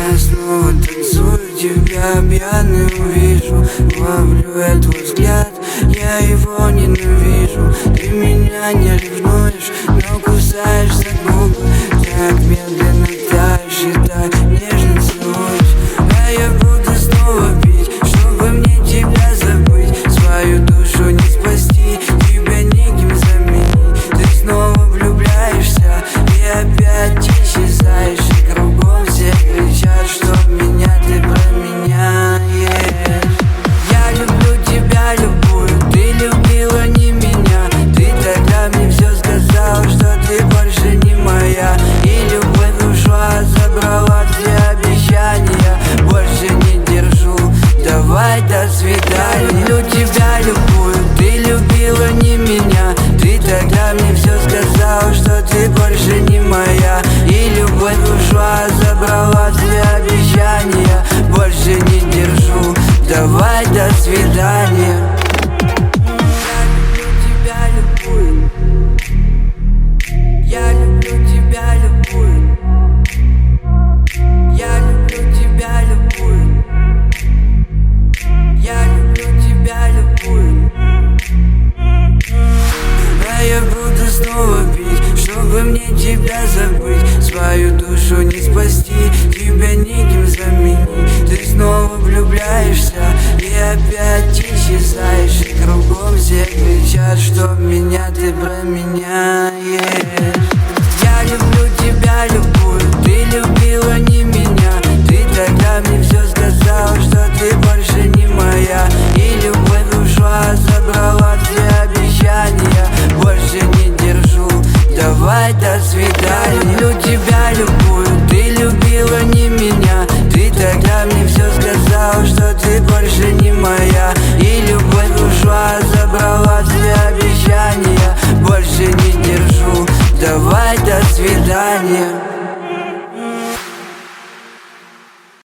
Я снова танцую, тебя пьяным вижу. Ловлю я твой взгляд, я его ненавижу. Ты меня не ревнуешь, но кусаешь за губы. Так медленно таешь и так нежно целуешь. А я буду снова пить, чтобы мне тебя забыть. Свою душу не спасти, тебя неким заменить. Ты снова влюбляешься и опять исчезаешь. И кругом все кричат, что меня ты променяешь. Я люблю тебя, любую, ты любила не меня. Ты тогда мне все сказала, что ты больше не моя. И любовь ушла, забрала все обещания. Больше не держу, давай до свидания. Люблю тебя, любую, ты любила не меня. Ты тогда мне все сказала, что ты больше не моя. И любовь ушла, забрала все обещания. Больше не держу, давай до свидания. Я люблю тебя, любую. Я люблю тебя, любую. Я люблю тебя, любую. А я буду снова пить, чтобы мне тебя забыть. Свою душу не спасти, тебя неким заменить. Ты снова влюбляешься и опять исчезаешь. И кругом все кричат, что меня ты променяешь. Я люблю тебя, любую, ты любила не меня. Ты тогда мне все сказала, что ты больше не моя. И любовь ушла, забрала все обещания. Больше не держу, давай до свидания. Люблю тебя, любую, ты любила не меня. Ты тогда мне все сказала, что ты больше не моя. И любовь ушла, забрала все обещания. Больше не держу, давай до свидания.